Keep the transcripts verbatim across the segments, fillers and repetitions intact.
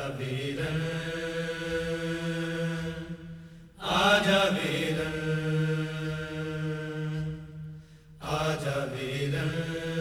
ویرن آجا ویرن آجا ویرن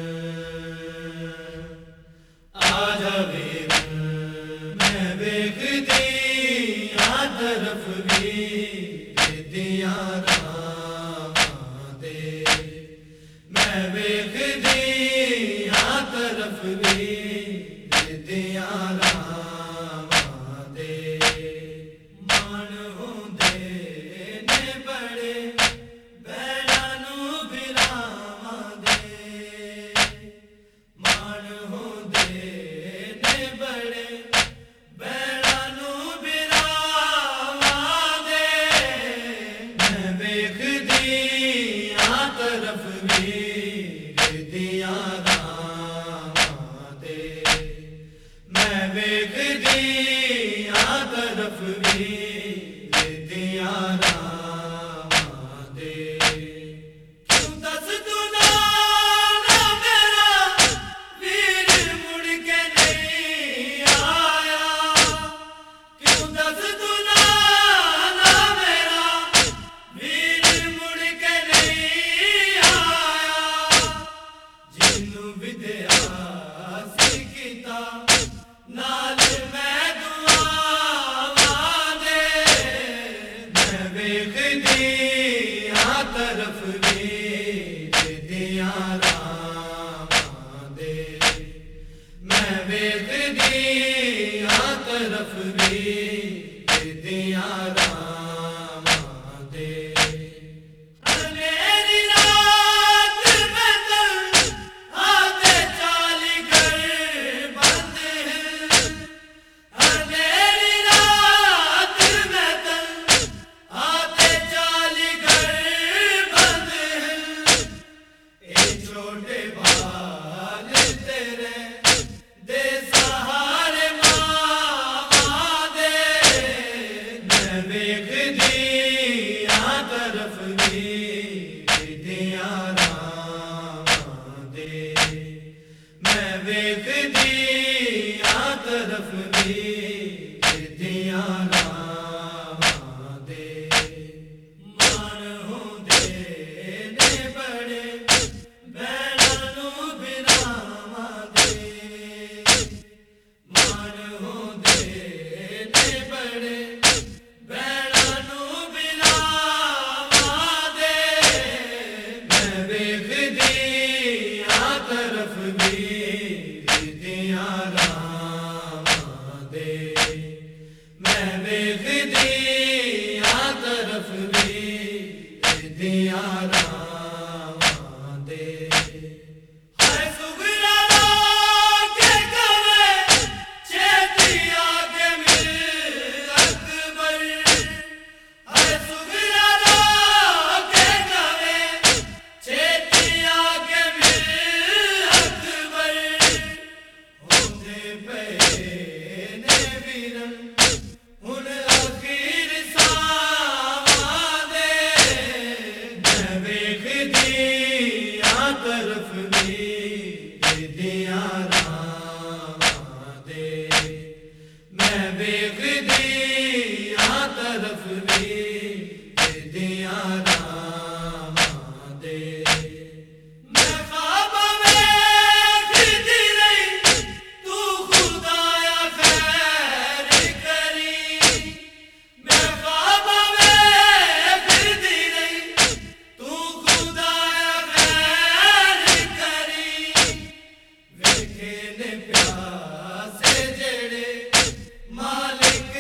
آجا ویرن میں ویکھدی آ طرف ویر دیاں راہاں دے میں ویکھدی آ طرف ویر دیاں راہاں دے مان ہوندے نے بڑے بیڑاں نوں بھراواں دے مان ہوندے نے بڑے بیڑاں نوں بھراواں دے میں ویکھدی آ طرف ویر دیاں راہاں دے میں ویکھدی آ طرف ویر دیاں راہاں دے کیوں دس تو نہ میرا ویر مڑ کے نہیں آیا کیوں دس تو نہ میرا ویر مڑ کے نہیں آیا جنوں ودیا سی کیتا نال میں دعاواں دے میں ویکھدی آ طرف ویر دیاں راہاں دے میں ویکھدی آ طرف ویر دیاں راہاں دے میری رات میں تن آتے چالی گھر بند ہیں میری رات میں تن آتے چالی گھر بند ہیں اے چھوٹے بال تیرے دے سہارے ماں دے میں ویکھدی آ طرف ویر دیاں راہاں دے میں ویکھدی آ طرف ویر دیاں راہاں دے مان ہوندے نے بڑے بیڑاں نوں بھراواں دے مان ہوندے نے بڑے بیڑاں نوں بھراواں دے میں ویکھدی آ طرف ویر دیاں راہاں دے میں ویکھدی آ طرف ویر دیاں راہاں دے ہائے سغرا کے کہوے چھیتی آ کے مل اکبر ہائے سغرا کے کہوے چھیتی آ کے مل اکبر ہوندے پئے نے ویرن ہن اخیر ساواں دے میں ویکھدی آ طرف ویر دیاں راہاں دے میں ویکھدی آ طرف ویر دیاں راہاں دے میں خواباں ویکھدی رہی تو خدایا خیر کری میں خواباں ویکھدی رہی تو خدایا خیر کری ویکھے نے پیاسے جڑے مالک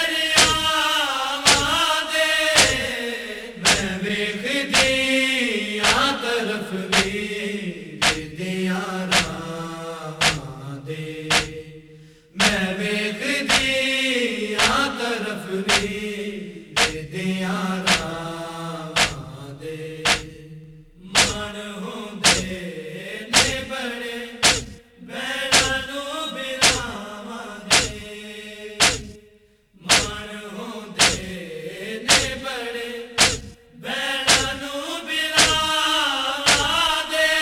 دریاواں دے میں ویکھدی آ طرف ویر دیاں راہاں دے میں ویکھدی آ طرف ویر دیاں راہاں دے مان ہوندے نے بڑے بیڑاں نوں بھراواں دے مان ہوندے نے بڑے بیڑاں نوں بھراواں دے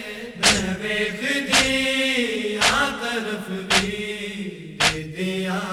میں ویکھدی آ طرف ویر دیاں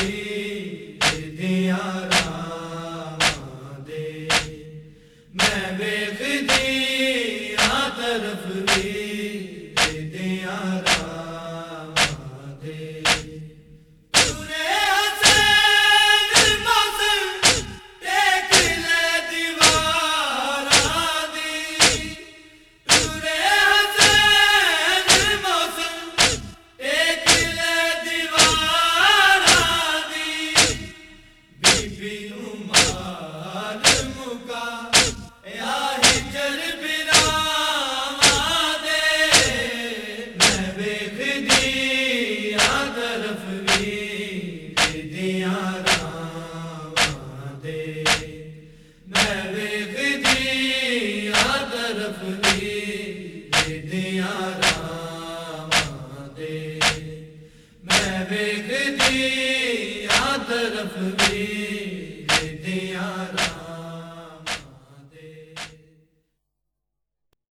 دیاں راواں دے میں ویکھدی ہاں طرف وی دیاں راواں دے میں ویکھدی ہاں طرف وی